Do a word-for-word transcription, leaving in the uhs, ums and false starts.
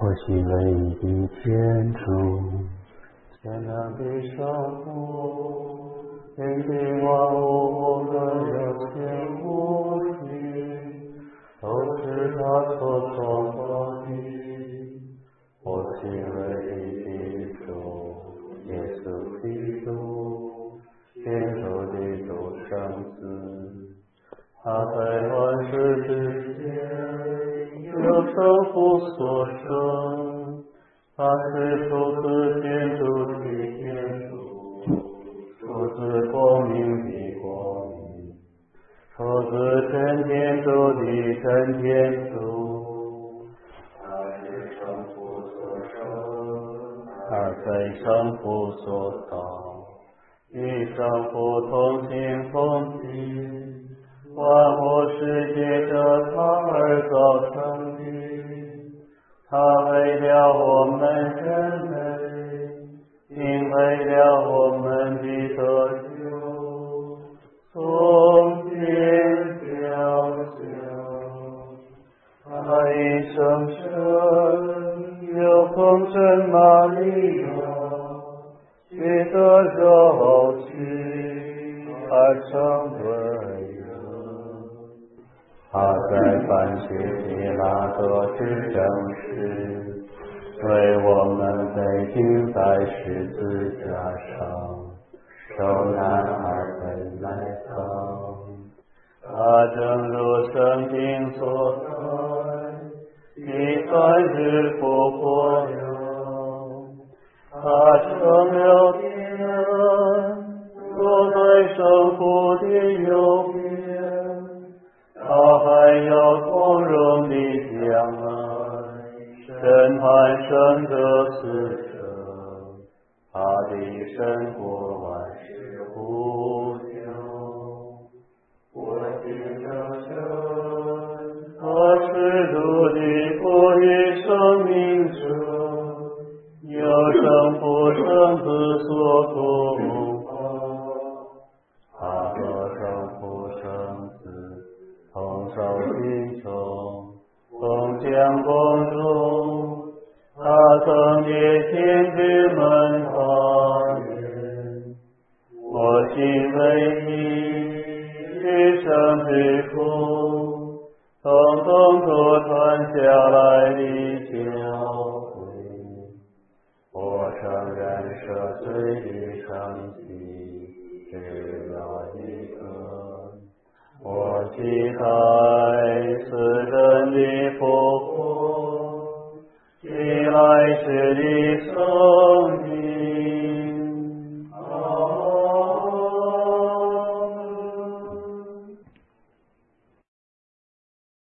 我心唯一的天主，全能的圣父，天地万物无论有形无形，都是他所创造的。我心唯一的主，耶稣基督，天主的独生子，他在万世之前，由圣父所生，他是出自天主的天主，出自光明的光明，出自真天主的真天主。他是圣父所生，而非圣父所造，与圣父同心同体，万物是借着他而造成的。他为了我们人类，并为了我们的得救，从天降下。他一生生由风神玛利亚取得肉体，而成为人。他在凡世的拉多之正时，为我们被钉在十字架上，受难而被埋葬。他正如圣经所载，第三日复活了。他成了天恩，坐在圣父的右边。他还要光荣地将来审判生者死者，他的神国万事无穷。我信着神，他是主的父与生命者，由圣父圣子所供奉。他和圣父圣子同受敬重，共享光荣。他曾借天之门发言，我心为你至圣之父，统统所传下来的教诲。我承认赦罪的圣迹只有一个，我期待死人的复活，期待世的生